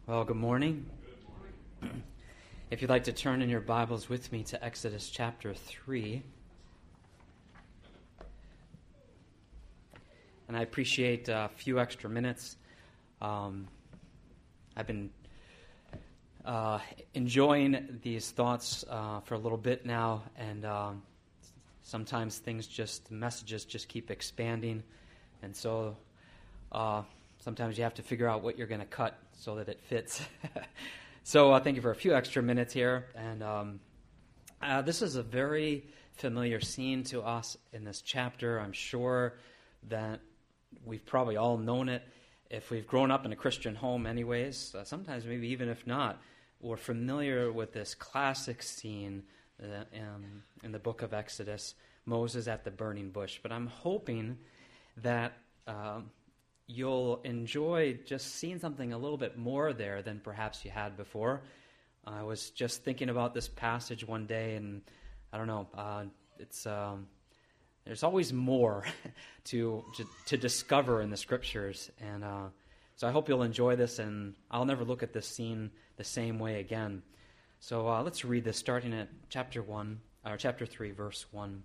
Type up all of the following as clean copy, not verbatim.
Well, good morning. If you'd like to turn in your Bibles with me to Exodus chapter 3. And I appreciate a few extra minutes. I've been enjoying these thoughts for a little bit now, and sometimes messages just keep expanding, and so sometimes you have to figure out what you're going to cut so that it fits. So thank you for a few extra minutes here. And this is a very familiar scene to us in this chapter. I'm sure that we've probably all known it if we've grown up in a Christian home anyways. Sometimes maybe even if not, we're familiar with this classic scene in the book of Exodus, Moses at the burning bush. But I'm hoping that you'll enjoy just seeing something a little bit more there than perhaps you had before. I was just thinking about this passage one day, and I don't know, there's always more to discover in the Scriptures, and so I hope you'll enjoy this, and I'll never look at this scene the same way again. So let's read this, starting at chapter 3, verse 1.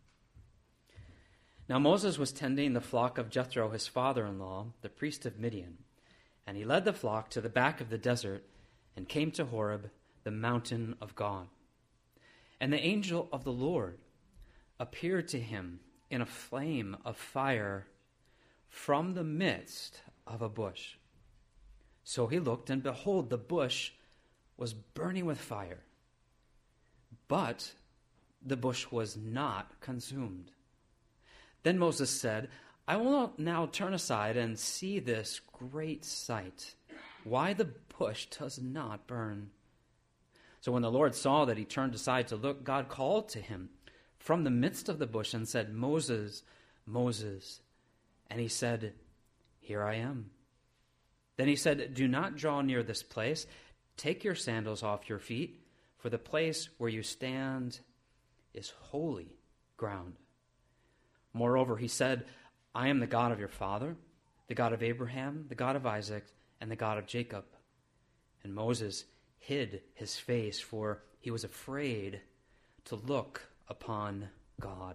Now Moses was tending the flock of Jethro, his father-in-law, the priest of Midian, and he led the flock to the back of the desert and came to Horeb, the mountain of God. And the angel of the Lord appeared to him in a flame of fire from the midst of a bush. So he looked, and behold, the bush was burning with fire, but the bush was not consumed. Then Moses said, I will now turn aside and see this great sight, why the bush does not burn. So when the Lord saw that he turned aside to look, God called to him from the midst of the bush and said, Moses, Moses. And he said, Here I am. Then he said, Do not draw near this place. Take your sandals off your feet, for the place where you stand is holy ground. Moreover, he said, I am the God of your father, the God of Abraham, the God of Isaac, and the God of Jacob. And Moses hid his face, for he was afraid to look upon God.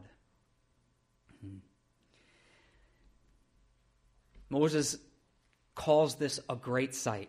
Moses calls this a great sight.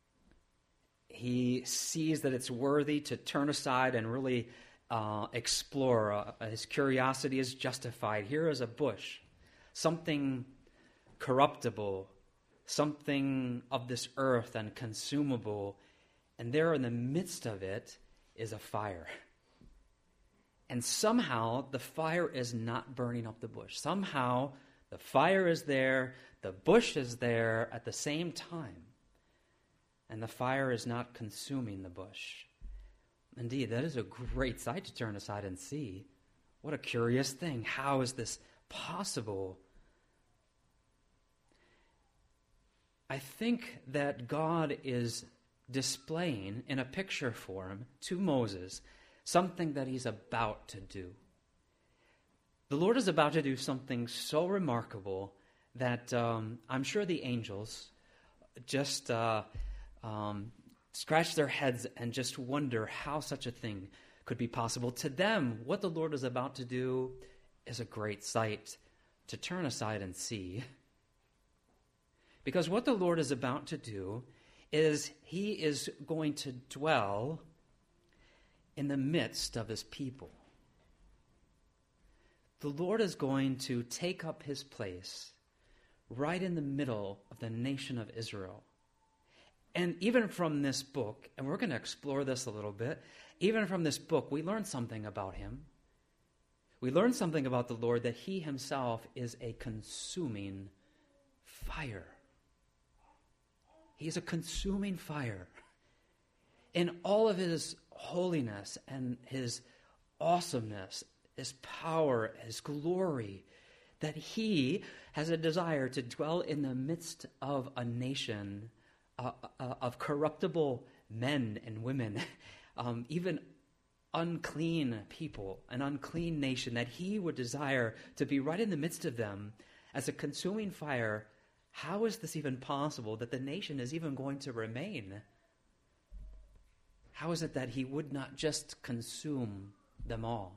He sees that it's worthy to turn aside and really explore. His curiosity is justified. Here is a bush, something corruptible, something of this earth and consumable, and there in the midst of it is a fire. And somehow the fire is not burning up the bush. Somehow the fire is there, the bush is there at the same time, and the fire is not consuming the bush. Indeed, that is a great sight to turn aside and see. What a curious thing. How is this possible? I think that God is displaying in a picture form to Moses something that he's about to do. The Lord is about to do something so remarkable that I'm sure the angels just scratch their heads and just wonder how such a thing could be possible. To them, what the Lord is about to do is a great sight to turn aside and see. Because what the Lord is about to do is he is going to dwell in the midst of his people. The Lord is going to take up his place right in the middle of the nation of Israel. And even from this book, and we're going to explore this a little bit, even from this book, we learn something about him. We learn something about the Lord, that he himself is a consuming fire. He is a consuming fire. In all of his holiness and his awesomeness, his power, his glory, that he has a desire to dwell in the midst of a nation of corruptible men and women, even unclean people, an unclean nation, that he would desire to be right in the midst of them as a consuming fire How is this even possible that the nation is even going to remain? How is it that he would not just consume them all?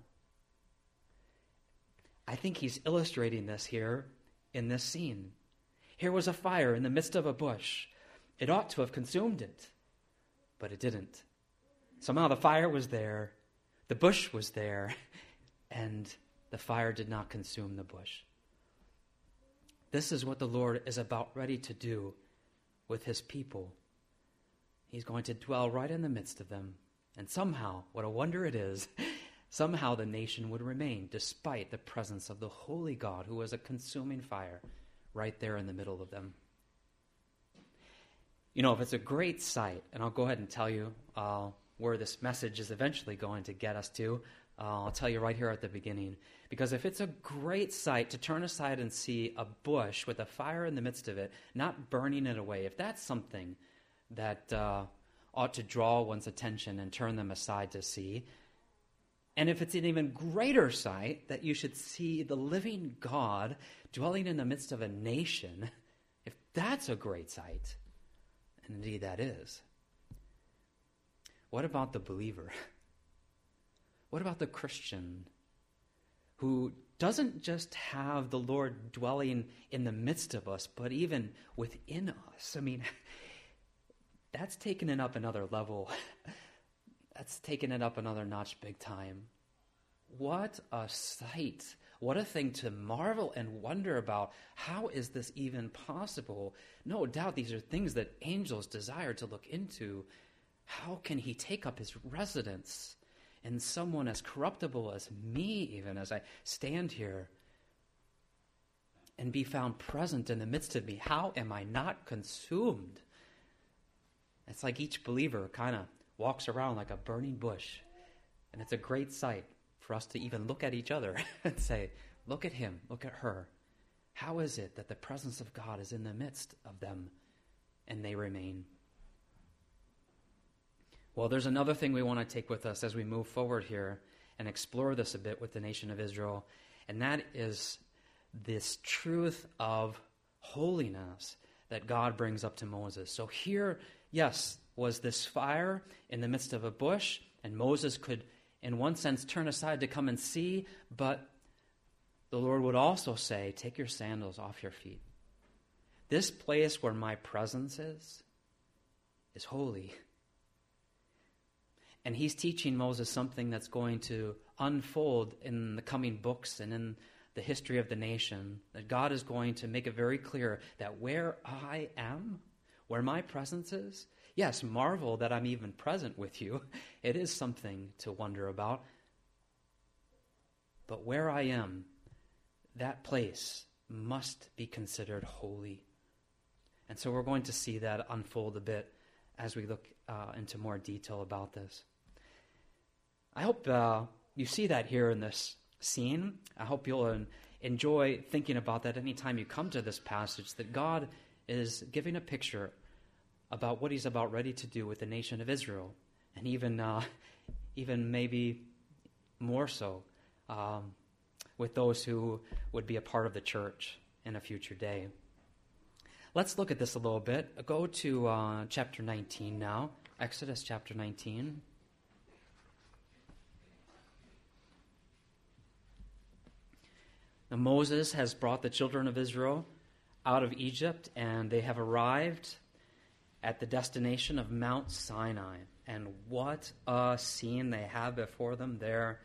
I think he's illustrating this here in this scene. Here was a fire in the midst of a bush. It ought to have consumed it, but it didn't. Somehow the fire was there, the bush was there, and the fire did not consume the bush. This is what the Lord is about ready to do with his people. He's going to dwell right in the midst of them. And somehow, what a wonder it is, somehow the nation would remain despite the presence of the holy God who was a consuming fire right there in the middle of them. You know, if it's a great sight, and I'll go ahead and tell you where this message is eventually going to get us to, I'll tell you right here at the beginning. Because if it's a great sight to turn aside and see a bush with a fire in the midst of it, not burning it away, if that's something that ought to draw one's attention and turn them aside to see, and if it's an even greater sight that you should see the living God dwelling in the midst of a nation, if that's a great sight, and indeed that is, what about the believer? What about the Christian who doesn't just have the Lord dwelling in the midst of us, but even within us? I mean, that's taken it up another level. That's taken it up another notch big time. What a sight. What a thing to marvel and wonder about. How is this even possible? No doubt these are things that angels desire to look into. How can he take up his residence in someone as corruptible as me, even as I stand here, and be found present in the midst of me? How am I not consumed? It's like each believer kind of walks around like a burning bush. And it's a great sight for us to even look at each other and say, look at him, look at her. How is it that the presence of God is in the midst of them and they remain? Well, there's another thing we want to take with us as we move forward here and explore this a bit with the nation of Israel, and that is this truth of holiness that God brings up to Moses. So here, yes, was this fire in the midst of a bush, and Moses could, in one sense, turn aside to come and see, but the Lord would also say, take your sandals off your feet. This place where my presence is holy. And he's teaching Moses something that's going to unfold in the coming books and in the history of the nation, that God is going to make it very clear that where I am, where my presence is, yes, marvel that I'm even present with you. It is something to wonder about. But where I am, that place must be considered holy. And so we're going to see that unfold a bit as we look into more detail about this. I hope you see that here in this scene. I hope you'll enjoy thinking about that anytime you come to this passage, that God is giving a picture about what he's about ready to do with the nation of Israel, and even maybe more so with those who would be a part of the church in a future day. Let's look at this a little bit. Go to chapter 19 now, Exodus chapter 19. Now, Moses has brought the children of Israel out of Egypt, and they have arrived at the destination of Mount Sinai. And what a scene they have before them there.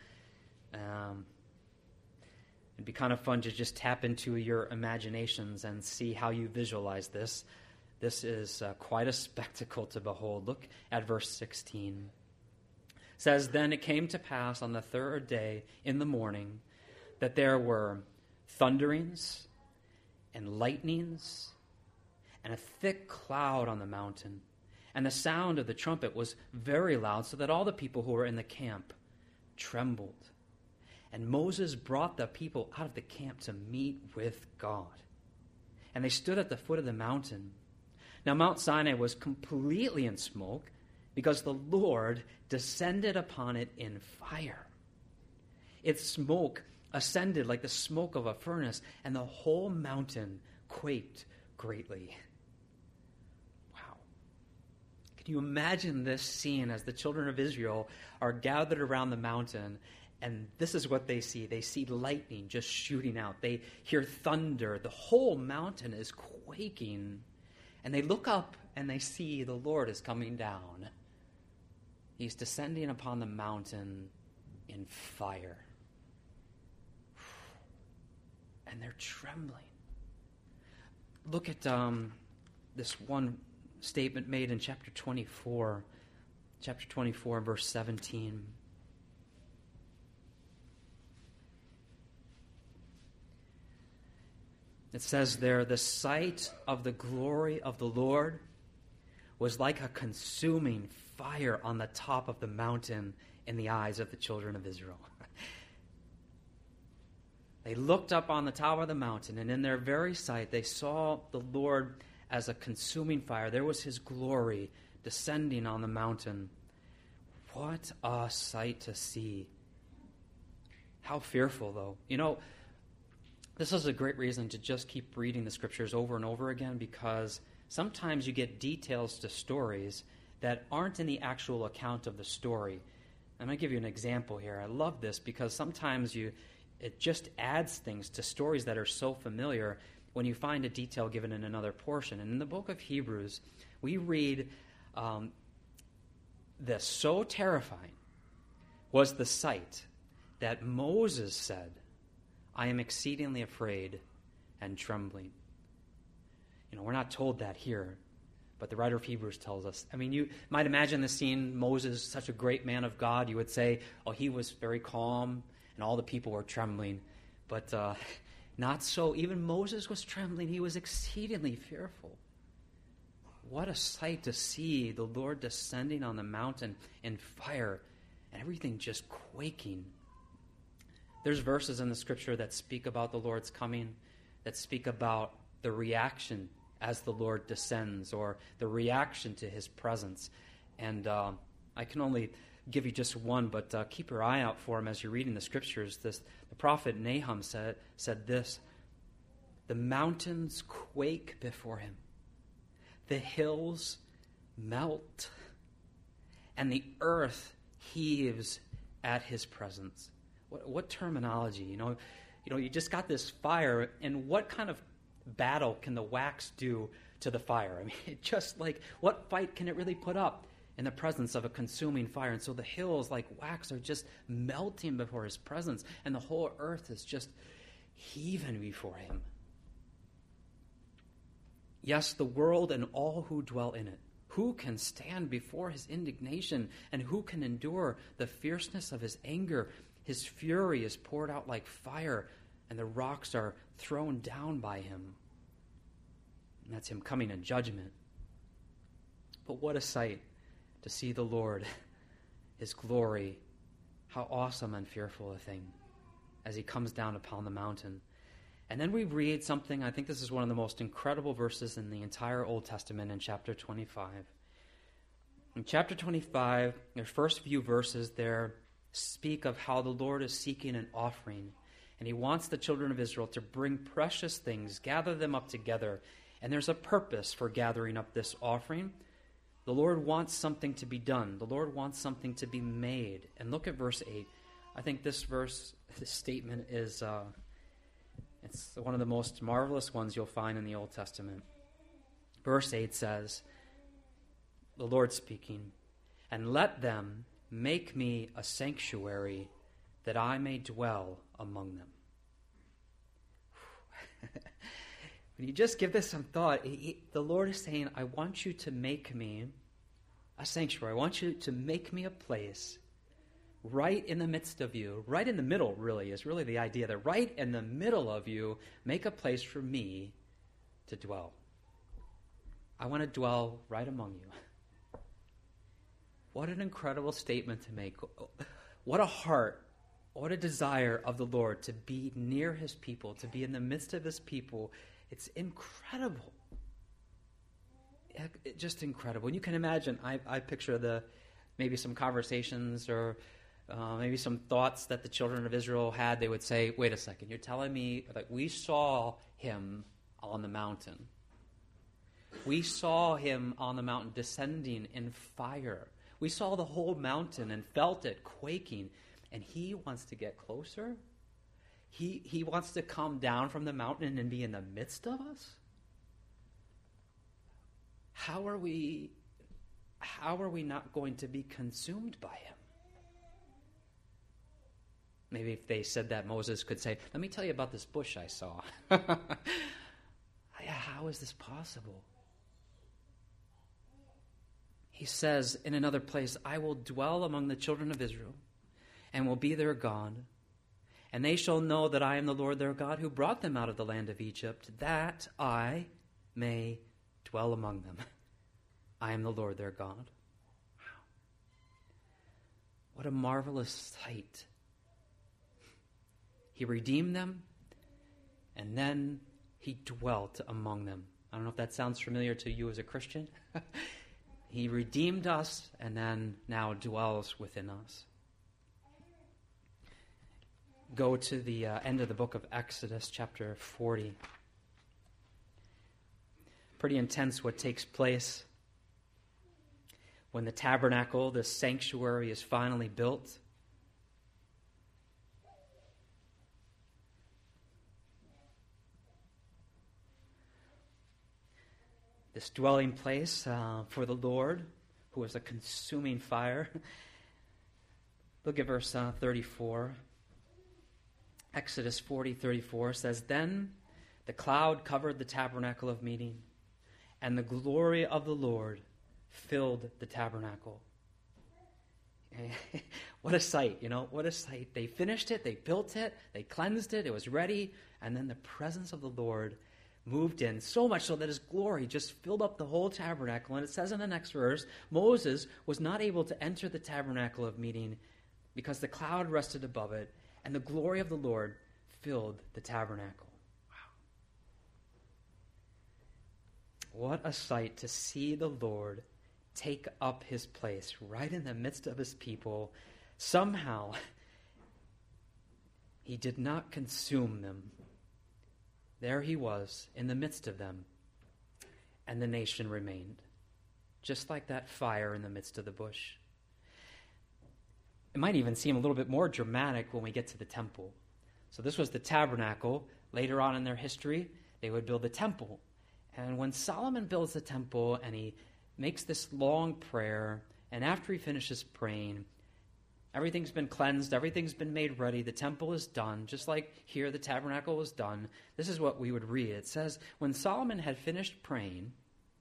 It'd be kind of fun to just tap into your imaginations and see how you visualize this. This is quite a spectacle to behold. Look at verse 16. It says, "Then it came to pass on the third day in the morning that there were thunderings and lightnings and a thick cloud on the mountain. And the sound of the trumpet was very loud, so that all the people who were in the camp trembled. And Moses brought the people out of the camp to meet with God. And they stood at the foot of the mountain. Now Mount Sinai was completely in smoke, because the Lord descended upon it in fire. Its smoke ascended like the smoke of a furnace, and the whole mountain quaked greatly. Wow. Can you imagine this scene as the children of Israel are gathered around the mountain, and this is what they see. They see lightning just shooting out. They hear thunder. The whole mountain is quaking. And they look up and they see the Lord is coming down. He's descending upon the mountain in fire. And they're trembling. Look at this one statement made in chapter 24. Chapter 24, verse 17. It says there, the sight of the glory of the Lord was like a consuming fire on the top of the mountain in the eyes of the children of Israel. They looked up on the top of the mountain, and in their very sight, they saw the Lord as a consuming fire. There was his glory descending on the mountain. What a sight to see. How fearful, though. You know, this is a great reason to just keep reading the scriptures over and over again, because sometimes you get details to stories that aren't in the actual account of the story. I'm going to give you an example here. I love this because sometimes it just adds things to stories that are so familiar when you find a detail given in another portion. And in the book of Hebrews, we read this: so terrifying was the sight that Moses said, I am exceedingly afraid and trembling. You know, we're not told that here, but the writer of Hebrews tells us. I mean, you might imagine the scene, Moses, such a great man of God, you would say, oh, he was very calm, and all the people were trembling. But not so. Even Moses was trembling. He was exceedingly fearful. What a sight to see the Lord descending on the mountain in fire, and everything just quaking. There's verses in the scripture that speak about the Lord's coming, that speak about the reaction as the Lord descends, or the reaction to his presence. And I can only give you just one, but keep your eye out for him as you're reading the scriptures. The prophet Nahum said this: the mountains quake before him, the hills melt, and the earth heaves at his presence. What terminology? You know, you just got this fire, and what kind of battle can the wax do to the fire? I mean, just like, what fight can it really put up in the presence of a consuming fire? And so the hills, like wax, are just melting before his presence, and the whole earth is just heaving before him. Yes, the world and all who dwell in it. Who can stand before his indignation, and who can endure the fierceness of his anger? His fury is poured out like fire, and the rocks are thrown down by him. And that's him coming in judgment. But what a sight to see the Lord, his glory. How awesome and fearful a thing as he comes down upon the mountain. And then we read something, I think this is one of the most incredible verses in the entire Old Testament, in chapter 25. In chapter 25, the first few verses there speak of how the Lord is seeking an offering, and he wants the children of Israel to bring precious things, gather them up together, and there's a purpose for gathering up this offering. The Lord wants something to be done. The Lord wants something to be made. And look at verse 8. I think this statement is it's one of the most marvelous ones you'll find in the Old Testament. Verse 8 says, the Lord speaking, and let them make me a sanctuary that I may dwell among them. When you just give this some thought, the Lord is saying, I want you to make me a sanctuary. I want you to make me a place right in the midst of you. Right in the middle, really, is really the idea that right in the middle of you, make a place for me to dwell. I want to dwell right among you. What an incredible statement to make. What a heart, what a desire of the Lord to be near his people, to be in the midst of his people. It's incredible. Just incredible. And you can imagine, I picture maybe some conversations or maybe some thoughts that the children of Israel had. They would say, wait a second, you're telling me that we saw him on the mountain. We saw him on the mountain descending in fire. We saw the whole mountain and felt it quaking. And he wants to get closer? He wants to come down from the mountain and be in the midst of us? How are we not going to be consumed by him? Maybe if they said that, Moses could say, let me tell you about this bush I saw. How is this possible? He says in another place, I will dwell among the children of Israel and will be their God. And they shall know that I am the Lord their God who brought them out of the land of Egypt, that I may dwell among them. I am the Lord their God. Wow. What a marvelous sight. He redeemed them, and then he dwelt among them. I don't know if that sounds familiar to you as a Christian. He redeemed us and then now dwells within us. Go to the end of the book of Exodus, chapter 40. Pretty intense what takes place when the tabernacle, the sanctuary, is finally built. This dwelling place for the Lord, who is a consuming fire. Look at verse 34. Exodus 40:34 says, Then the cloud covered the tabernacle of meeting, and the glory of the Lord filled the tabernacle. What a sight, what a sight. They finished it, they built it, they cleansed it, it was ready, and then the presence of the Lord moved in, so much so that his glory just filled up the whole tabernacle. And it says in the next verse, Moses was not able to enter the tabernacle of meeting because the cloud rested above it, and the glory of the Lord filled the tabernacle. Wow. What a sight to see the Lord take up his place right in the midst of his people. Somehow, he did not consume them. There he was in the midst of them, and the nation remained, just like that fire in the midst of the bush. It might even seem a little bit more dramatic when we get to the temple. So this was the tabernacle. Later on in their history, they would build the temple. And when Solomon builds the temple and he makes this long prayer, and after he finishes praying, everything's been cleansed, everything's been made ready, the temple is done, just like here the tabernacle was done. This is what we would read. It says, when Solomon had finished praying,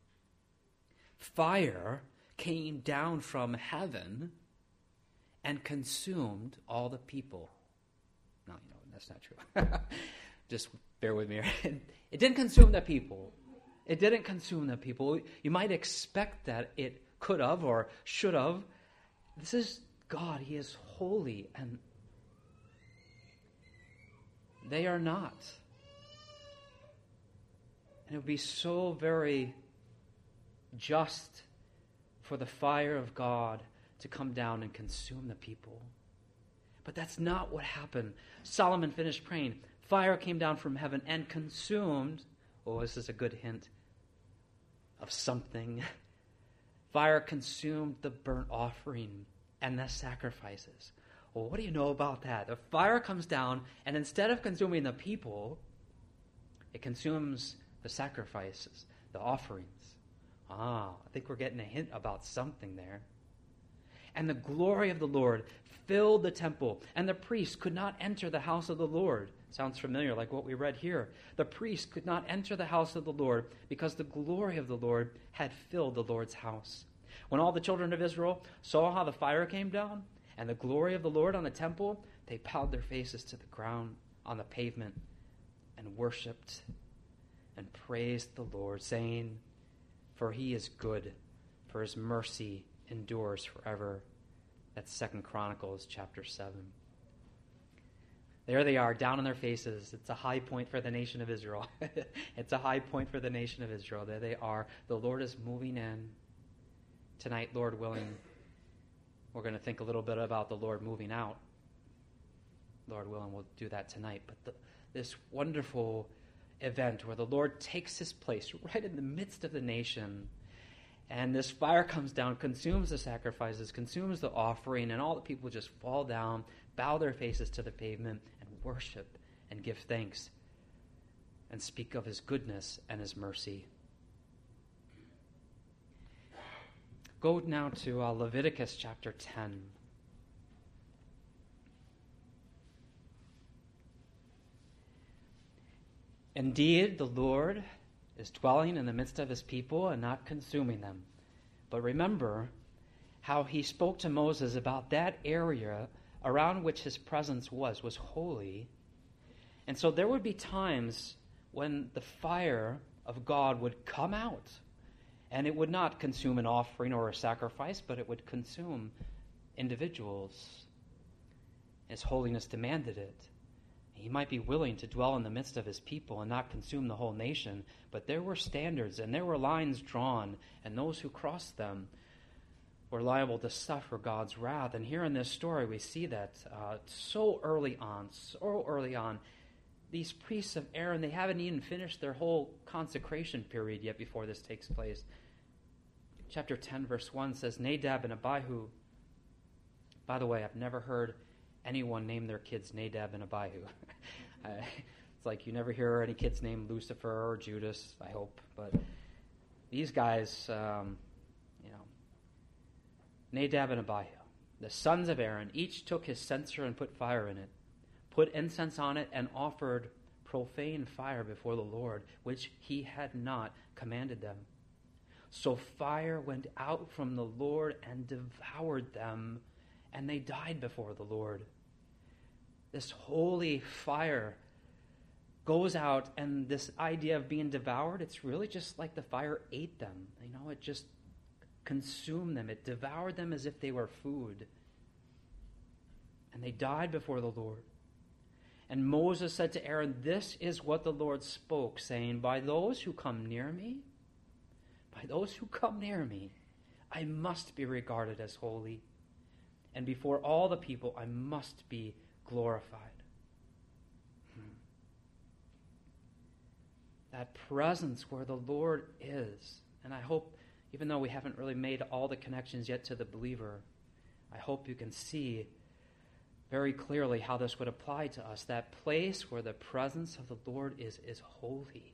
fire came down from heaven and consumed all the people. No, that's not true. Just bear with me. It didn't consume the people. It didn't consume the people. You might expect that it could have or should have. This is God. He is holy, and they are not. And it would be so very just for the fire of God to come down and consume the people. But that's not what happened. Solomon finished praying. Fire came down from heaven and consumed. Oh, this is a good hint of something. Fire consumed the burnt offering and the sacrifices. Well, what do you know about that? The fire comes down, and instead of consuming the people, it consumes the sacrifices, the offerings. I think we're getting a hint about something there. And the glory of the Lord filled the temple, and the priests could not enter the house of the Lord. Sounds familiar, like what we read here. The priests could not enter the house of the Lord because the glory of the Lord had filled the Lord's house. When all the children of Israel saw how the fire came down and the glory of the Lord on the temple, they bowed their faces to the ground on the pavement and worshipped and praised the Lord, saying, for he is good, for his mercy endures forever. That's 2 Chronicles chapter 7. There they are, down on their faces. It's a high point for the nation of Israel. It's a high point for the nation of Israel. There they are. The Lord is moving in. Tonight, Lord willing, we're going to think a little bit about the Lord moving out. Lord willing, we'll do that tonight. But this wonderful event where the Lord takes his place right in the midst of the nation. And this fire comes down, consumes the sacrifices, consumes the offering, and all the people just fall down, bow their faces to the pavement, and worship and give thanks and speak of his goodness and his mercy. Go now to Leviticus chapter 10. Indeed, the Lord is dwelling in the midst of his people and not consuming them. But remember how he spoke to Moses about that area around which his presence was holy. And so there would be times when the fire of God would come out, and it would not consume an offering or a sacrifice, but it would consume individuals. His holiness demanded it. He might be willing to dwell in the midst of his people and not consume the whole nation, but there were standards and there were lines drawn, and those who crossed them were liable to suffer God's wrath. And here in this story we see that so early on, these priests of Aaron, they haven't even finished their whole consecration period yet before this takes place. Chapter 10, verse 1 says, Nadab and Abihu. By the way, I've never heard anyone name their kids Nadab and Abihu. It's like you never hear any kids named Lucifer or Judas, I hope. But these guys, Nadab and Abihu, the sons of Aaron, each took his censer and put fire in it, put incense on it, and offered profane fire before the Lord, which he had not commanded them. So fire went out from the Lord and devoured them, and they died before the Lord. This holy fire goes out, and this idea of being devoured, it's really just like the fire ate them. It just consumed them. It devoured them as if they were food. And they died before the Lord. And Moses said to Aaron, this is what the Lord spoke, saying, by those who come near me, I must be regarded as holy. And before all the people, I must be glorified. That presence where the Lord is. And I hope, even though we haven't really made all the connections yet to the believer, I hope you can see very clearly how this would apply to us. That place where the presence of the Lord is holy.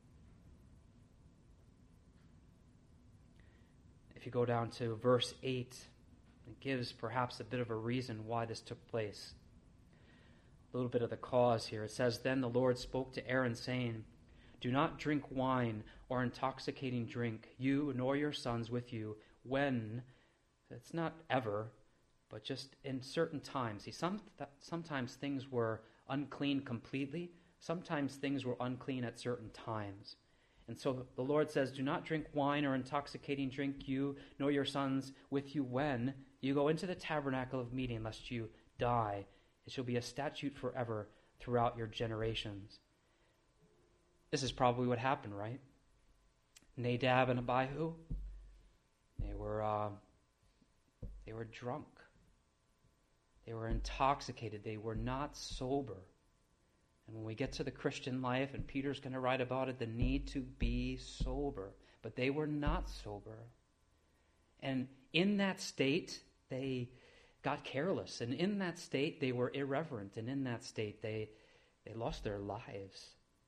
If you go down to verse 8, it gives perhaps a bit of a reason why this took place. A little bit of the cause here. It says, then the Lord spoke to Aaron, saying, do not drink wine or intoxicating drink, you nor your sons with you, when, it's not ever, but just in certain times. See, sometimes things were unclean completely. Sometimes things were unclean at certain times. And so the Lord says, do not drink wine or intoxicating drink, you nor your sons with you, when you go into the tabernacle of meeting, lest you die. It shall be a statute forever throughout your generations. This is probably what happened, right? Nadab and Abihu, they were drunk. They were intoxicated. They were not sober. And when we get to the Christian life, and Peter's going to write about it, the need to be sober. But they were not sober. And in that state, they got careless. And in that state, they were irreverent. And in that state, they lost their lives.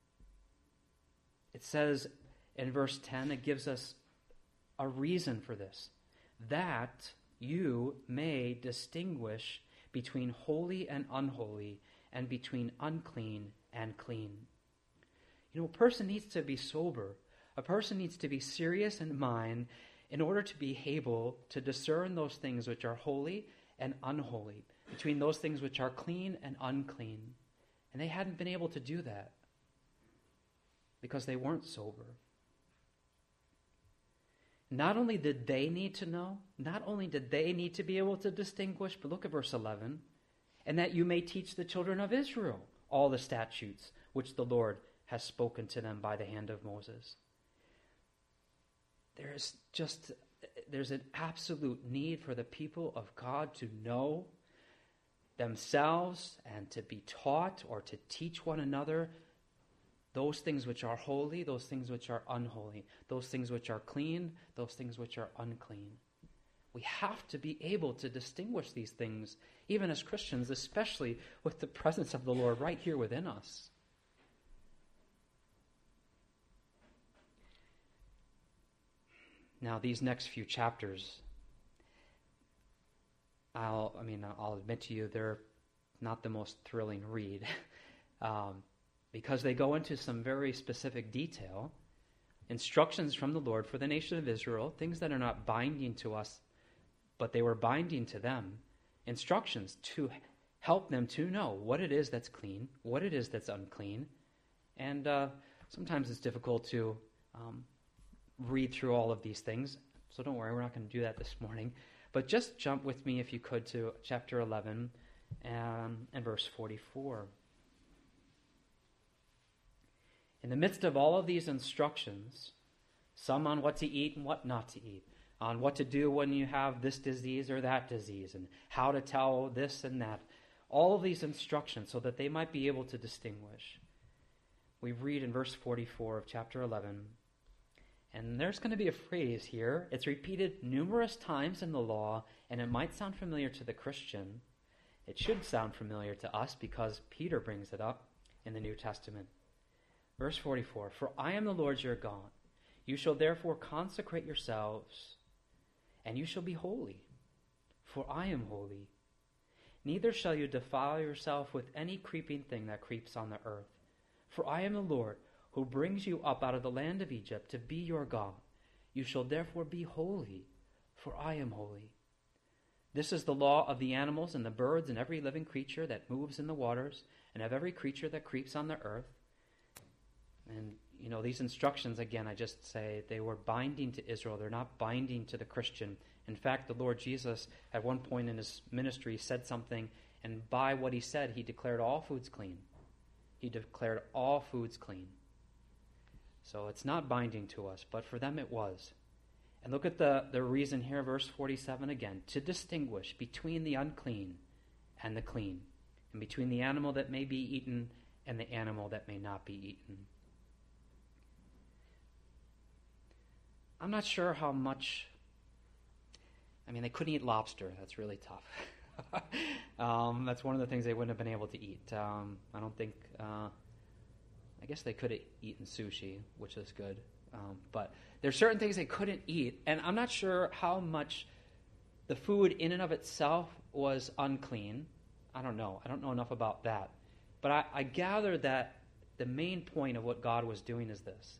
It says in verse 10, it gives us a reason for this. That you may distinguish between holy and unholy, and between unclean and clean. A person needs to be sober. A person needs to be serious in mind in order to be able to discern those things which are holy and unholy, between those things which are clean and unclean. And they hadn't been able to do that because they weren't sober. Not only did they need to know, not only did they need to be able to distinguish, but look at verse 11, and that you may teach the children of Israel all the statutes which the Lord has spoken to them by the hand of Moses. There's an absolute need for the people of God to know themselves and to be taught or to teach one another those things which are holy, those things which are unholy, those things which are clean, those things which are unclean. We have to be able to distinguish these things, even as Christians, especially with the presence of the Lord right here within us. Now, these next few chapters, I'll admit to you, they're not the most thrilling read, because they go into some very specific detail, instructions from the Lord for the nation of Israel, things that are not binding to us, but they were binding to them, instructions to help them to know what it is that's clean, what it is that's unclean, and sometimes it's difficult to read through all of these things, so don't worry, we're not going to do that this morning, but just jump with me, if you could, to chapter 11 and verse 44. In the midst of all of these instructions, some on what to eat and what not to eat, on what to do when you have this disease or that disease, and how to tell this and that, all of these instructions so that they might be able to distinguish. We read in verse 44 of chapter 11, and there's going to be a phrase here. It's repeated numerous times in the law, and it might sound familiar to the Christian. It should sound familiar to us because Peter brings it up in the New Testament. Verse 44, "For I am the Lord your God. You shall therefore consecrate yourselves, and you shall be holy, for I am holy. Neither shall you defile yourself with any creeping thing that creeps on the earth. For I am the Lord, who brings you up out of the land of Egypt to be your God. You shall therefore be holy, for I am holy. This is the law of the animals and the birds and every living creature that moves in the waters, and of every creature that creeps on the earth." And, these instructions, again, I just say they were binding to Israel. They're not binding to the Christian. In fact, the Lord Jesus, at one point in his ministry, said something, and by what he said, he declared all foods clean. He declared all foods clean. So it's not binding to us, but for them it was. And look at the reason here, verse 47 again, to distinguish between the unclean and the clean, and between the animal that may be eaten and the animal that may not be eaten. I'm not sure how much, they couldn't eat lobster. That's really tough. That's one of the things they wouldn't have been able to eat. I don't think, I guess they could have eaten sushi, which is good. But there's certain things they couldn't eat, and I'm not sure how much the food in and of itself was unclean. I don't know. I don't know enough about that. But I gather that the main point of what God was doing is this.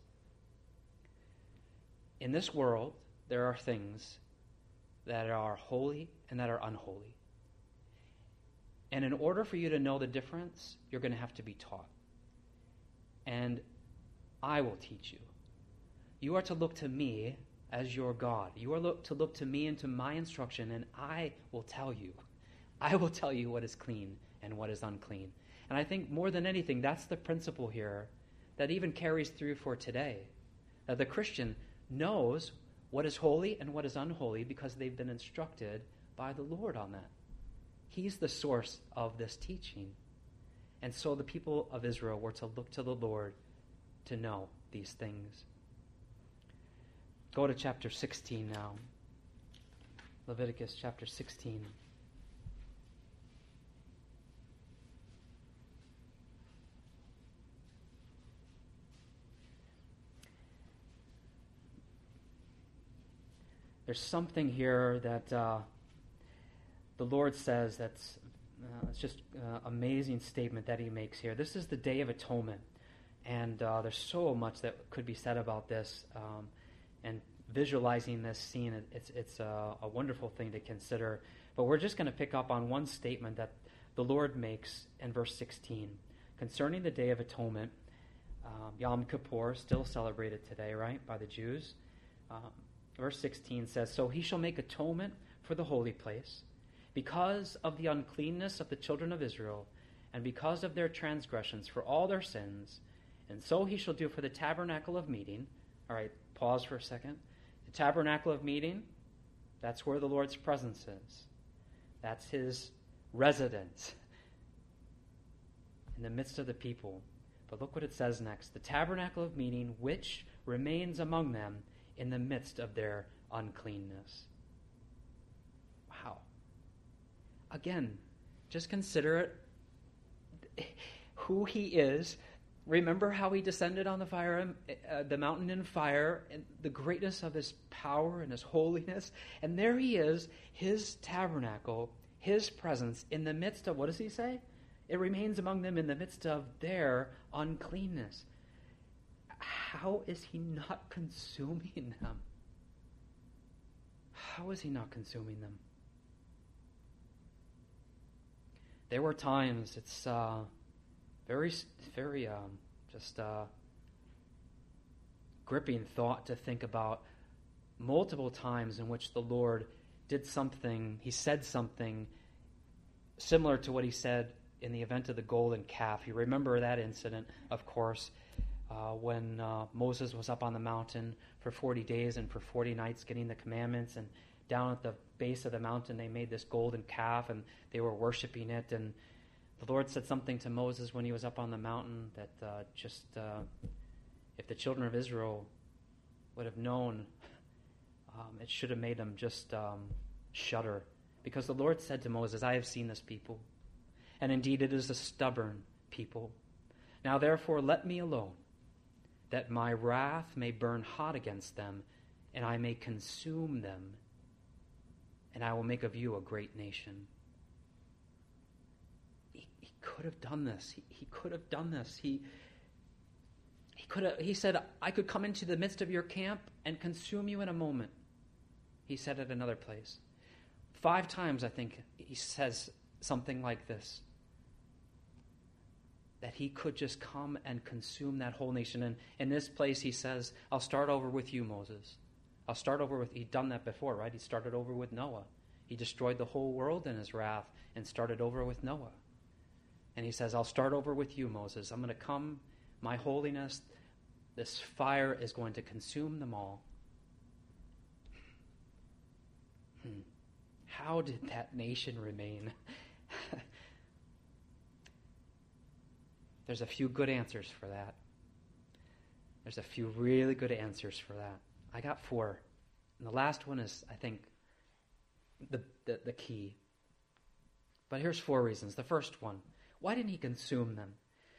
In this world, there are things that are holy and that are unholy. And in order for you to know the difference, you're going to have to be taught. And I will teach you. You are to look to me as your God. You are to look to me and to my instruction, and I will tell you. I will tell you what is clean and what is unclean. And I think more than anything, that's the principle here that even carries through for today. That the Christian knows what is holy and what is unholy because they've been instructed by the Lord on that. He's the source of this teaching. And so the people of Israel were to look to the Lord to know these things. Go to chapter 16 now. Leviticus chapter 16. There's something here that the Lord says that's it's just an amazing statement that he makes here. This is the Day of Atonement, and there's so much that could be said about this, and visualizing this scene, it's a wonderful thing to consider. But we're just going to pick up on one statement that the Lord makes in verse 16 concerning the Day of Atonement. Yom Kippur, still celebrated today, right, by the Jews. Verse 16 says, "So he shall make atonement for the holy place, because of the uncleanness of the children of Israel, and because of their transgressions for all their sins. And so he shall do for the tabernacle of meeting." All right, pause for a second. The tabernacle of meeting, that's where the Lord's presence is. That's his residence in the midst of the people. But look what it says next. The tabernacle of meeting, which remains among them in the midst of their uncleanness. Wow. Again, just consider it, who he is. Remember how he descended on the mountain in fire, and the greatness of his power and his holiness. And there he is, his tabernacle, his presence in the midst of, what does he say? It remains among them in the midst of their uncleanness. How is he not consuming them? How is he not consuming them? There were times, it's very gripping thought to think about multiple times in which the Lord did something, he said something similar to what he said in the event of the golden calf. You remember that incident, of course, when Moses was up on the mountain for 40 days and for 40 nights getting the commandments, and down at the base of the mountain they made this golden calf and they were worshiping it, and the Lord said something to Moses when he was up on the mountain that if the children of Israel would have known, it should have made them just shudder. Because the Lord said to Moses, I have seen this people, and indeed it is a stubborn people. Now therefore let me alone, that my wrath may burn hot against them, and I may consume them, and I will make of you a great nation. He could have done this. He could have done this. He said, I could come into the midst of your camp and consume you in a moment. He said at another place. 5 times, I think, he says something like this. That he could just come and consume that whole nation. And in this place, he says, I'll start over with you, Moses. He'd done that before, right? He started over with Noah. He destroyed the whole world in his wrath and started over with Noah. And he says, I'll start over with you, Moses. I'm going to come, my holiness, this fire is going to consume them all. How did that nation remain? There's a few good answers for that. There's a few really good answers for that. I got 4. And the last one is, I think, the key. But here's 4 reasons. The first one, why didn't he consume them?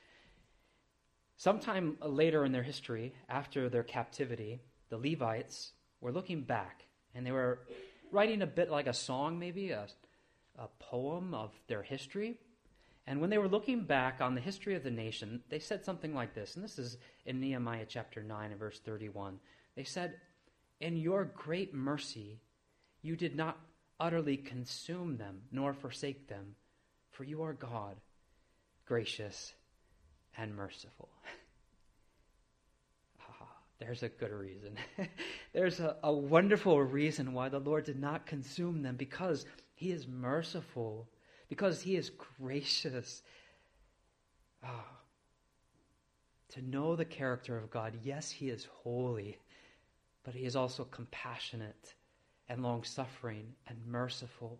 Sometime later in their history, after their captivity, the Levites were looking back, and they were writing a bit like a song, maybe, a poem of their history. And when they were looking back on the history of the nation, they said something like this, and this is in Nehemiah chapter 9 and verse 31. They said, in your great mercy, you did not utterly consume them, nor forsake them, for you are God, gracious and merciful. There's a good reason. There's a wonderful reason why the Lord did not consume them, because he is merciful, because he is gracious. To know the character of God, yes, he is holy, but he is also compassionate and long-suffering and merciful.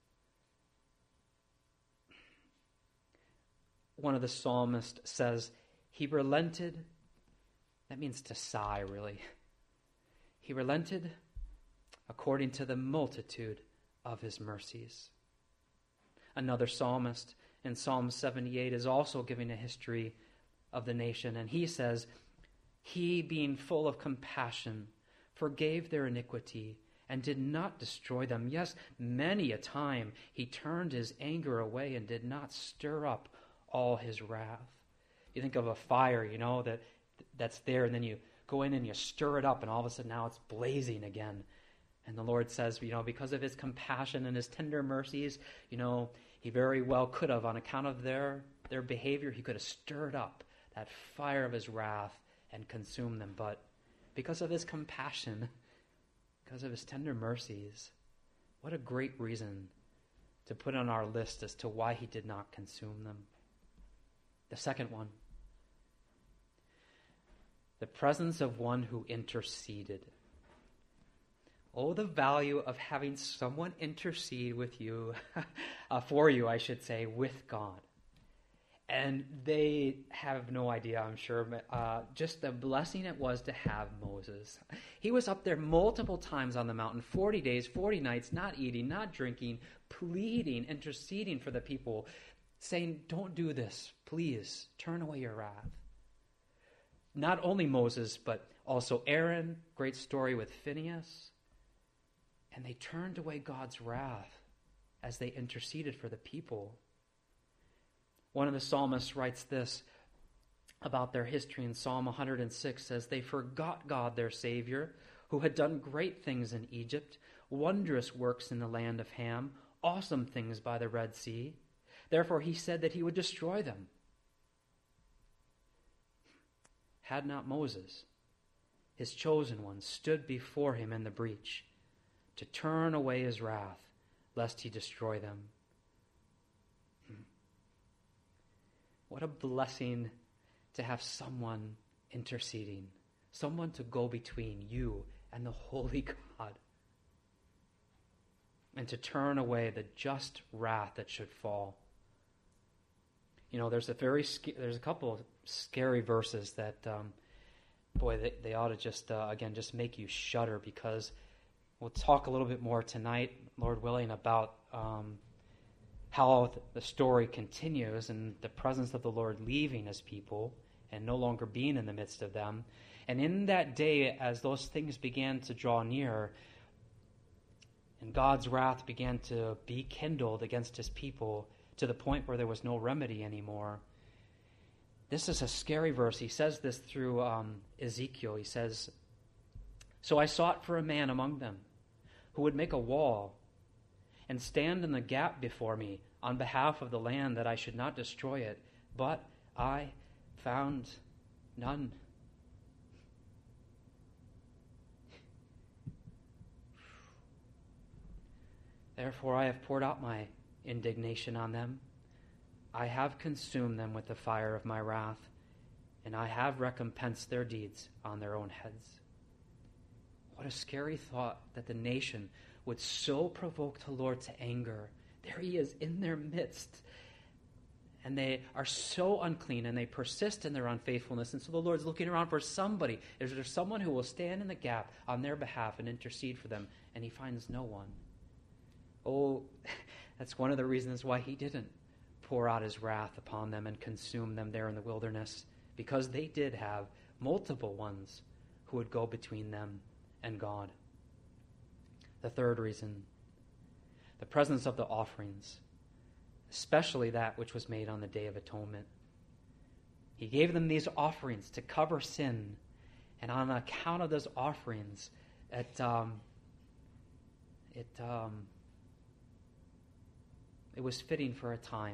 One of the psalmists says, he relented. That means to sigh, really. He relented according to the multitude of his mercies. Another psalmist in Psalm 78 is also giving a history of the nation, and he says, he, being full of compassion, forgave their iniquity and did not destroy them. Yes, many a time he turned his anger away and did not stir up all his wrath. You think of a fire, that's there, and then you go in and you stir it up, and all of a sudden now it's blazing again. And the Lord says, because of his compassion and his tender mercies, he very well could have, on account of their behavior, he could have stirred up that fire of his wrath and consumed them. But because of his compassion, because of his tender mercies, what a great reason to put on our list as to why he did not consume them. The second one, the presence of one who interceded. Oh, the value of having someone intercede with you, for you, I should say, with God. And they have no idea, I'm sure, just the blessing it was to have Moses. He was up there multiple times on the mountain, 40 days, 40 nights, not eating, not drinking, pleading, interceding for the people, saying, don't do this, please, turn away your wrath. Not only Moses, but also Aaron, great story with Phinehas. And they turned away God's wrath as they interceded for the people. One of the psalmists writes this about their history in Psalm 106, says, they forgot God, their Savior, who had done great things in Egypt, wondrous works in the land of Ham, awesome things by the Red Sea. Therefore he said that he would destroy them. Had not Moses, his chosen one, stood before him in the breach to turn away his wrath, lest he destroy them. What a blessing to have someone interceding, someone to go between you and the holy God, and to turn away the just wrath that should fall. You know, there's a couple of scary verses that, they ought to just make you shudder, because we'll talk a little bit more tonight, Lord willing, about how the story continues and the presence of the Lord leaving his people and no longer being in the midst of them. And in that day, as those things began to draw near and God's wrath began to be kindled against his people to the point where there was no remedy anymore, this is a scary verse. He says this through Ezekiel. He says, so I sought for a man among them who would make a wall and stand in the gap before me on behalf of the land, that I should not destroy it. But I found none. Therefore I have poured out my indignation on them. I have consumed them with the fire of my wrath, and I have recompensed their deeds on their own heads. What a scary thought that the nation would so provoke the Lord to anger. There he is in their midst. And they are so unclean, and they persist in their unfaithfulness. And so the Lord's looking around for somebody. Is there someone who will stand in the gap on their behalf and intercede for them? And he finds no one. Oh, that's one of the reasons why he didn't pour out his wrath upon them and consume them there in the wilderness, because they did have multiple ones who would go between them and God. The third reason, the presence of the offerings, especially that which was made on the Day of Atonement. He gave them these offerings to cover sin, and on account of those offerings, it was fitting for a time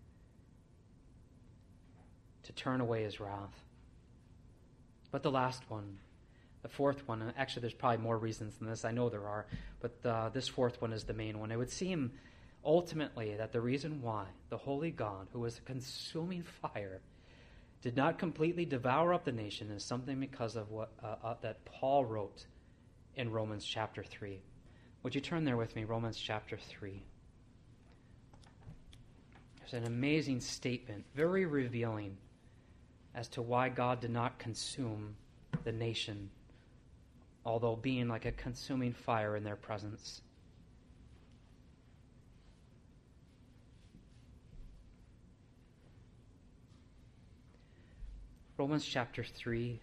to turn away his wrath. But the last one, the fourth one, and actually there's probably more reasons than this, I know there are, but this fourth one is the main one. It would seem ultimately that the reason why the holy God, who was a consuming fire, did not completely devour up the nation is something because of what that Paul wrote in Romans chapter 3. Would you turn there with me, Romans chapter 3? There's an amazing statement, very revealing as to why God did not consume the nation, although being like a consuming fire in their presence. Romans chapter 3.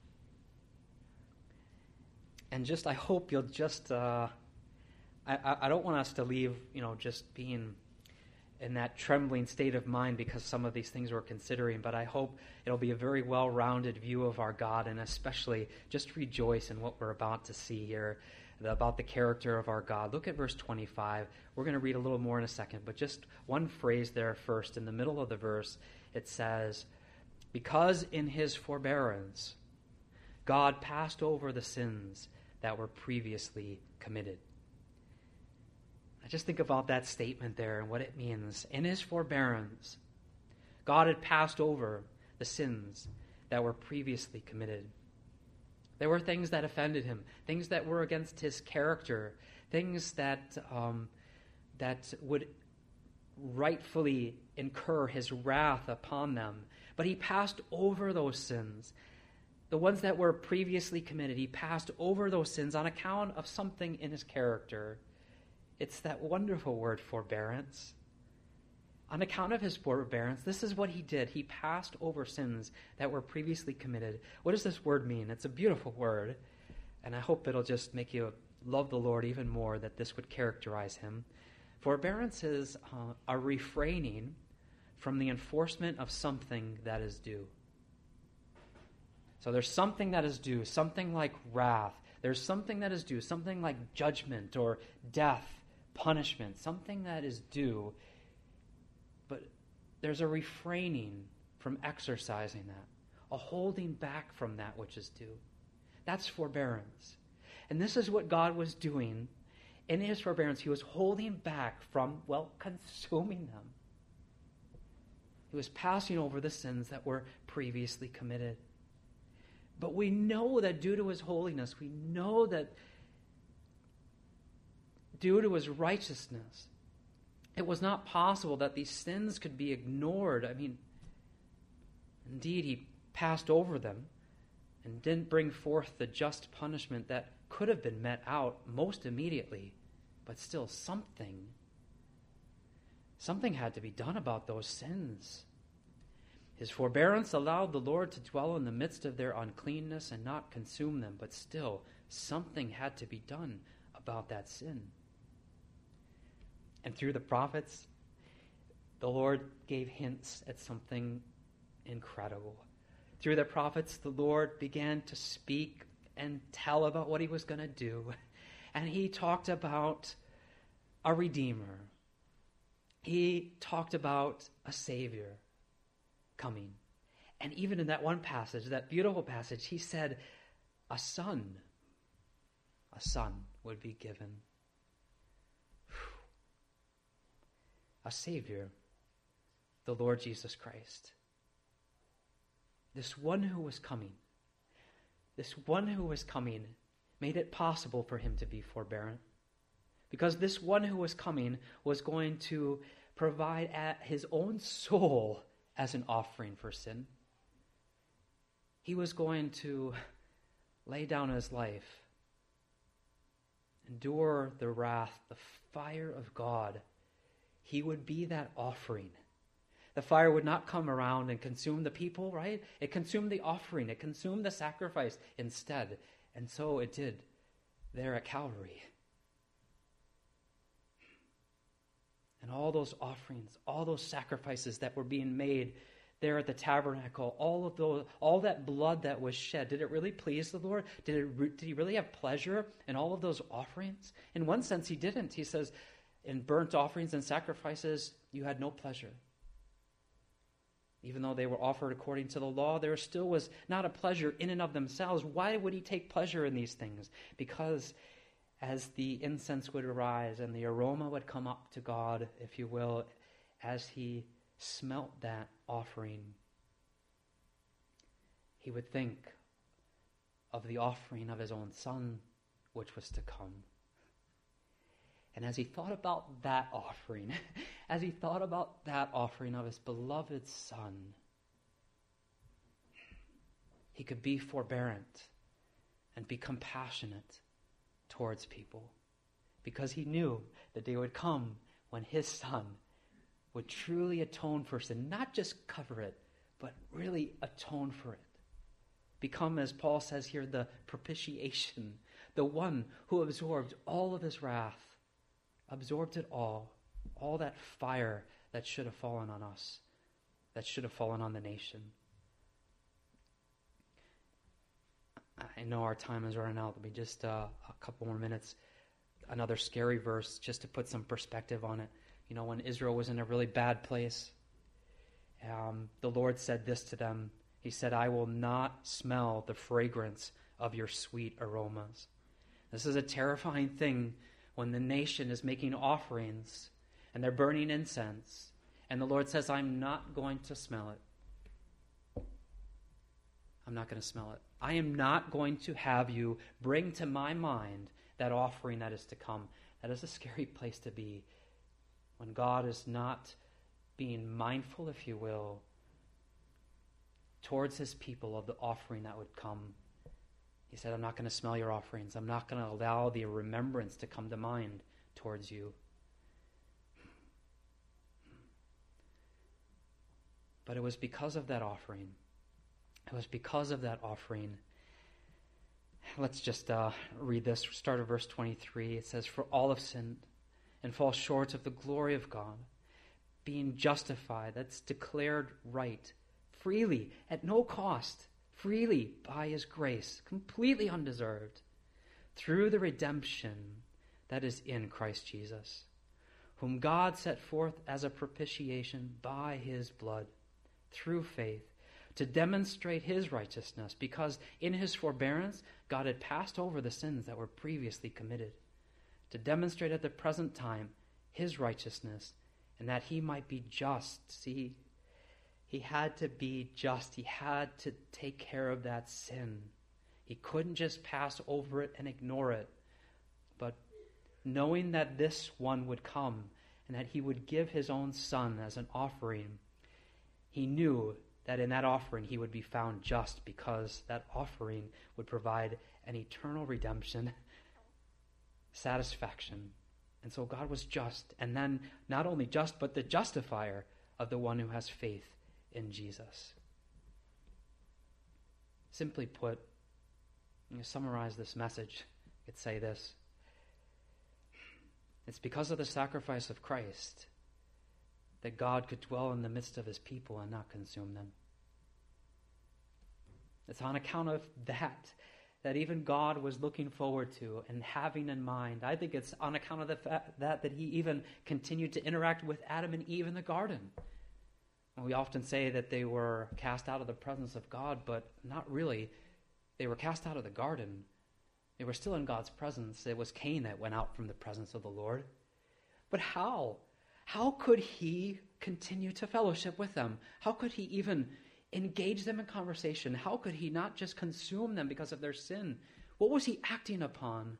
And I hope you'll I don't want us to leave, just being in that trembling state of mind because some of these things we're considering, but I hope it'll be a very well-rounded view of our God, and especially just rejoice in what we're about to see here about the character of our God. Look at verse 25. We're going to read a little more in a second, but just one phrase there first. In the middle of the verse, it says, because in his forbearance, God passed over the sins that were previously committed. I just think about that statement there and what it means. In his forbearance, God had passed over the sins that were previously committed. There were things that offended him, things that were against his character, things that would rightfully incur his wrath upon them, but he passed over those sins. The ones that were previously committed, he passed over those sins on account of something in his character. It's that wonderful word, forbearance. On account of his forbearance, this is what he did. He passed over sins that were previously committed. What does this word mean? It's a beautiful word, and I hope it'll just make you love the Lord even more, that this would characterize him. Forbearance is a refraining from the enforcement of something that is due. So there's something that is due, something like wrath. There's something that is due, something like judgment or death, punishment, something that is due. But there's a refraining from exercising that, a holding back from that which is due. That's forbearance. And this is what God was doing in his forbearance. He was holding back from, consuming them. He was passing over the sins that were previously committed. But we know that due to his holiness, we know that due to his righteousness, it was not possible that these sins could be ignored. I mean, indeed, he passed over them and didn't bring forth the just punishment that could have been met out most immediately, but still something had to be done about those sins. His forbearance allowed the Lord to dwell in the midst of their uncleanness and not consume them, but still something had to be done about that sin. And through the prophets, the Lord gave hints at something incredible. Through the prophets, the Lord began to speak and tell about what he was going to do. And he talked about a Redeemer. He talked about a Savior coming. And even in that one passage, that beautiful passage, he said, a son would be given. A Savior, the Lord Jesus Christ. This one who was coming made it possible for him to be forbearant. Because this one who was coming was going to provide his own soul as an offering for sin. He was going to lay down his life, endure the wrath, the fire of God. He would be that offering. The fire would not come around and consume the people, right? It consumed the offering. It consumed the sacrifice instead. And so it did there at Calvary. And all those offerings, all those sacrifices that were being made there at the tabernacle, all that blood that was shed, did it really please the Lord? Did he really have pleasure in all of those offerings? In one sense, he didn't. He says, in burnt offerings and sacrifices, you had no pleasure. Even though they were offered according to the law, there still was not a pleasure in and of themselves. Why would he take pleasure in these things? Because as the incense would arise and the aroma would come up to God, if you will, as he smelt that offering, he would think of the offering of his own Son, which was to come. And as he thought about that offering, as he thought about that offering of his beloved Son, he could be forbearant and be compassionate towards people, because he knew that day would come when his Son would truly atone for sin, not just cover it, but really atone for it. Become, as Paul says here, the propitiation, the one who absorbed all of his wrath, absorbed it all that fire that should have fallen on us, that should have fallen on the nation. I know our time is running out. Let me just a couple more minutes. Another scary verse, just to put some perspective on it. You know, when Israel was in a really bad place, the Lord said this to them. He said, I will not smell the fragrance of your sweet aromas. This is a terrifying thing when the nation is making offerings and they're burning incense, and the Lord says, I'm not going to smell it. I'm not going to smell it. I am not going to have you bring to my mind that offering that is to come. That is a scary place to be. when God is not being mindful, if you will, towards his people of the offering that would come. He said, I'm not going to smell your offerings. I'm not going to allow the remembrance to come to mind towards you. But it was because of that offering. It was because of that offering. Let's just read this. Start at verse 23. It says, for all have sinned and fall short of the glory of God, being justified, that's declared right, freely, at no cost, freely by his grace, completely undeserved, through the redemption that is in Christ Jesus, whom God set forth as a propitiation by his blood, through faith, to demonstrate his righteousness, because in his forbearance God had passed over the sins that were previously committed, to demonstrate at the present time his righteousness, and that he might be just. See, he had to be just. He had to take care of that sin. He couldn't just pass over it and ignore it. But knowing that this one would come and that he would give his own son as an offering, he knew that in that offering he would be found just, because that offering would provide an eternal redemption, satisfaction. And so God was just, and then not only just, but the justifier of the one who has faith in Jesus. Simply put, I'm going to summarize this message. I could say this. It's because of the sacrifice of Christ that God could dwell in the midst of his people and not consume them. It's on account of that even God was looking forward to and having in mind. I think it's on account of the fact that he even continued to interact with Adam and Eve in the garden. And we often say that they were cast out of the presence of God, but not really. They were cast out of the garden. They were still in God's presence. It was Cain that went out from the presence of the Lord. But how? How could he continue to fellowship with them? How could he even engage them in conversation? How could he not just consume them because of their sin? What was he acting upon?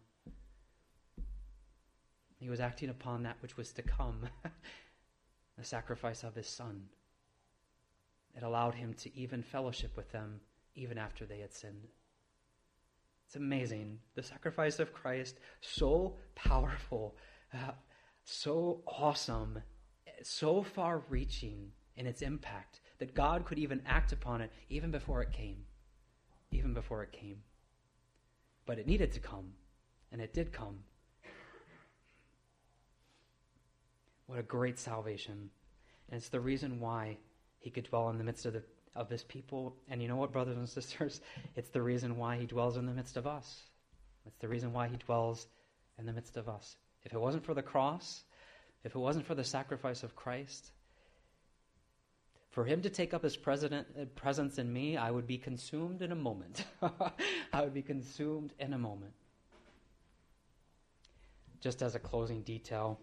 He was acting upon that which was to come, the sacrifice of his son. It allowed him to even fellowship with them even after they had sinned. It's amazing. The sacrifice of Christ, so powerful, so awesome, so far-reaching in its impact, that God could even act upon it even before it came. Even before it came. But it needed to come, and it did come. What a great salvation. And it's the reason why he could dwell in the midst of his people. And you know what, brothers and sisters? It's the reason why he dwells in the midst of us. It's the reason why he dwells in the midst of us. If it wasn't for the cross, if it wasn't for the sacrifice of Christ, for him to take up his presence in me, I would be consumed in a moment. I would be consumed in a moment. Just as a closing detail,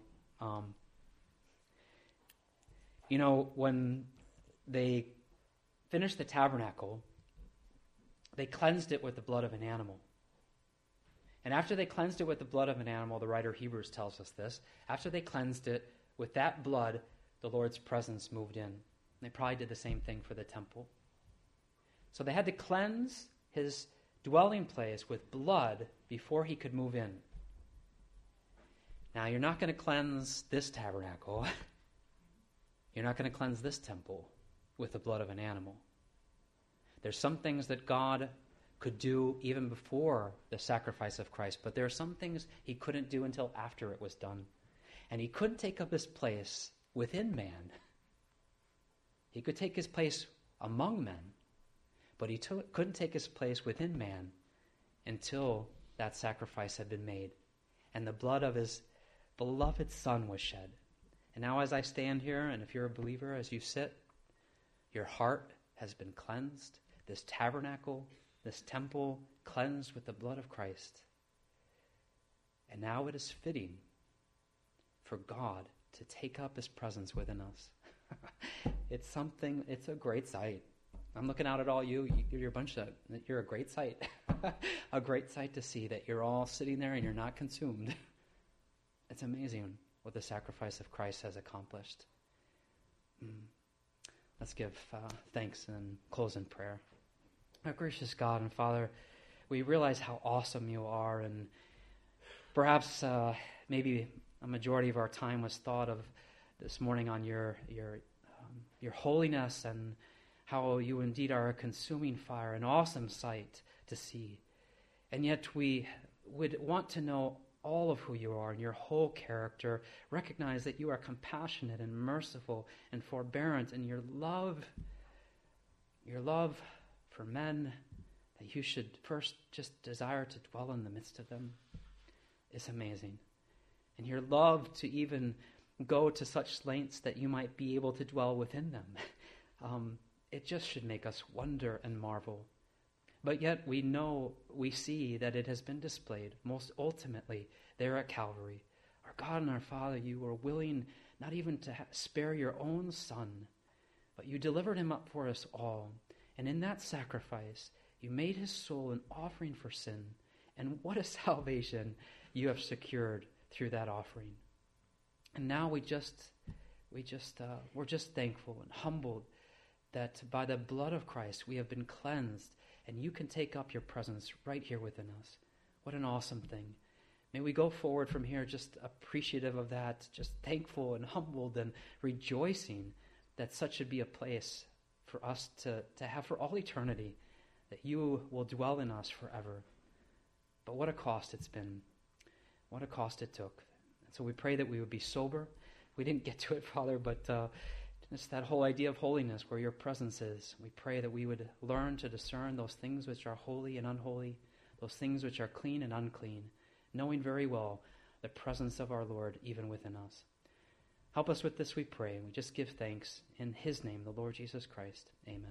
when they finished the tabernacle, they cleansed it with the blood of an animal. And after they cleansed it with the blood of an animal, the writer of Hebrews tells us this, after they cleansed it with that blood, the Lord's presence moved in. They probably did the same thing for the temple. So they had to cleanse his dwelling place with blood before he could move in. Now, you're not going to cleanse this tabernacle. You're not going to cleanse this temple with the blood of an animal. There's some things that God could do even before the sacrifice of Christ, but there are some things he couldn't do until after it was done. And he couldn't take up his place within man. He could take his place among men, but he couldn't take his place within man until that sacrifice had been made and the blood of his beloved Son was shed. And now as I stand here, and if you're a believer, as you sit, your heart has been cleansed, this tabernacle, this temple cleansed with the blood of Christ. And now it is fitting for God to take up his presence within us. It's a great sight. I'm looking out at all you're a great sight. A great sight to see that you're all sitting there and you're not consumed. It's amazing. what the sacrifice of Christ has accomplished. Let's give thanks and close in prayer. Our gracious God and Father, we realize how awesome you are, and perhaps maybe a majority of our time was thought of this morning on your holiness and how you indeed are a consuming fire, an awesome sight to see. And yet we would want to know all of who you are and your whole character, recognize that you are compassionate and merciful and forbearant, and your love for men, that you should first just desire to dwell in the midst of them, is amazing. And your love to even go to such lengths that you might be able to dwell within them. It just should make us wonder and marvel. But yet we see that it has been displayed most ultimately there at Calvary. Our God and our Father, you were willing not even to spare your own Son, but you delivered him up for us all. And in that sacrifice, you made his soul an offering for sin. And what a salvation you have secured through that offering. And now we're just thankful and humbled that by the blood of Christ we have been cleansed, and you can take up your presence right here within us. What an awesome thing. May we go forward from here just appreciative of that, just thankful and humbled and rejoicing that such should be a place for us to have for all eternity, that you will dwell in us forever. But what a cost it's been. What a cost it took. And so we pray that we would be sober. We didn't get to it, Father, but it's that whole idea of holiness where your presence is. We pray that we would learn to discern those things which are holy and unholy, those things which are clean and unclean, knowing very well the presence of our Lord even within us. Help us with this, we pray, and we just give thanks in his name, the Lord Jesus Christ. Amen.